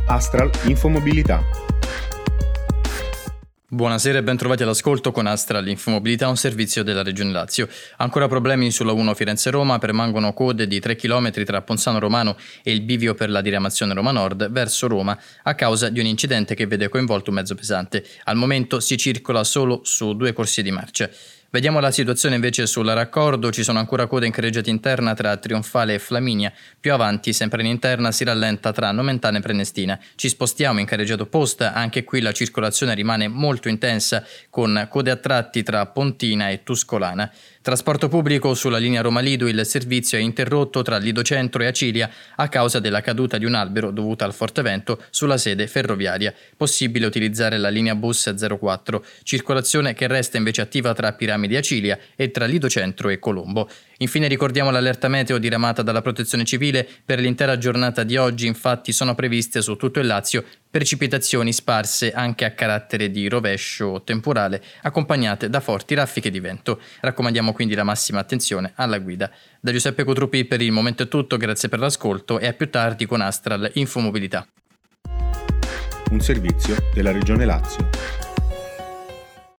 Astral Infomobilità. Buonasera e ben trovati all'ascolto con Astral Infomobilità, un servizio della Regione Lazio. Ancora problemi sulla 1 Firenze-Roma, permangono code di 3 km tra Ponzano Romano e il bivio per la diramazione Roma Nord verso Roma a causa di un incidente che vede coinvolto un mezzo pesante. Al momento si circola solo su 2 corsie di marcia. Vediamo la situazione invece sul raccordo. Ci sono ancora code in carreggiata interna tra Trionfale e Flaminia. Più avanti, sempre in interna, si rallenta tra Nomentana e Prenestina. Ci spostiamo in carreggiata opposta. Anche qui la circolazione rimane molto intensa, con code a tratti tra Pontina e Tuscolana. Trasporto pubblico sulla linea Roma-Lido, il servizio è interrotto tra Lido Centro e Acilia a causa della caduta di un albero dovuta al forte vento sulla sede ferroviaria. Possibile utilizzare la linea bus 04, circolazione che resta invece attiva tra Piramidi e Acilia e tra Lido Centro e Colombo. Infine ricordiamo l'allerta meteo diramata dalla Protezione Civile. Per l'intera giornata di oggi infatti sono previste su tutto il Lazio precipitazioni sparse anche a carattere di rovescio temporale, accompagnate da forti raffiche di vento. Raccomandiamo quindi la massima attenzione alla guida. Da Giuseppe Cotruppi per il momento è tutto, grazie per l'ascolto e a più tardi con Astral Infomobilità. Un servizio della Regione Lazio.